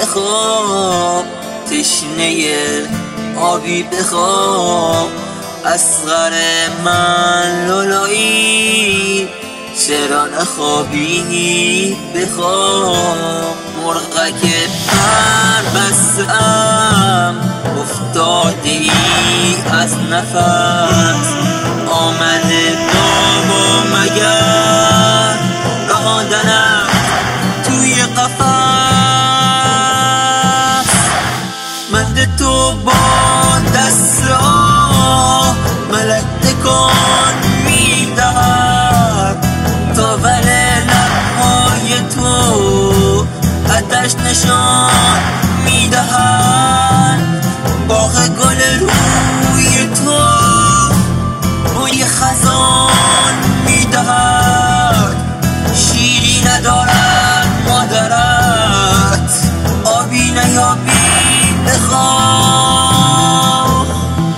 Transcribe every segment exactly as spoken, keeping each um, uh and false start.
بخواب، تشنه آبی بخواب. اصغر من لولایی چرا نخوابی بخواب. مرغک پر بسته‌ام افتاده ای از نفس، آمده بابا مگر راندنم توی قفس. مد تو با دست آه ملک تکان میدهد، تا ولی لبهای تو آتش نشان میدهد. باغ گل روی تو بوی خزان میدهد، شیری ندارد مادرت آبی نیابی بخواب.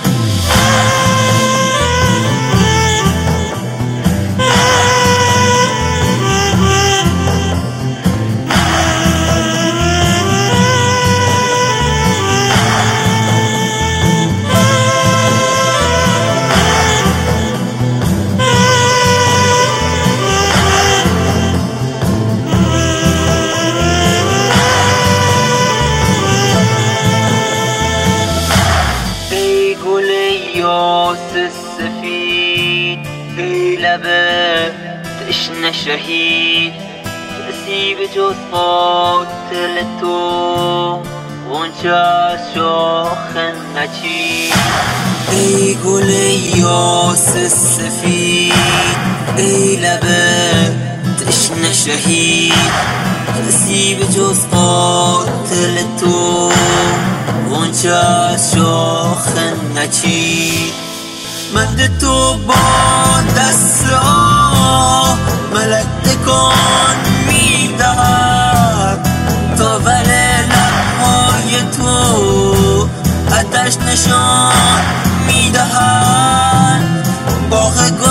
سفید ای لبه تشنه شهید، کسی به جز قاتل تو غنچه از شاخ نچید. ای گل یاس سفید ای لبه تشنه شهید، کسی به جز قاتل تو غنچه از شاخ نچید. مد تو با دست آه ملک تکان میدهد، تا ولی لبهای تو آتش نشان میدهد. باغ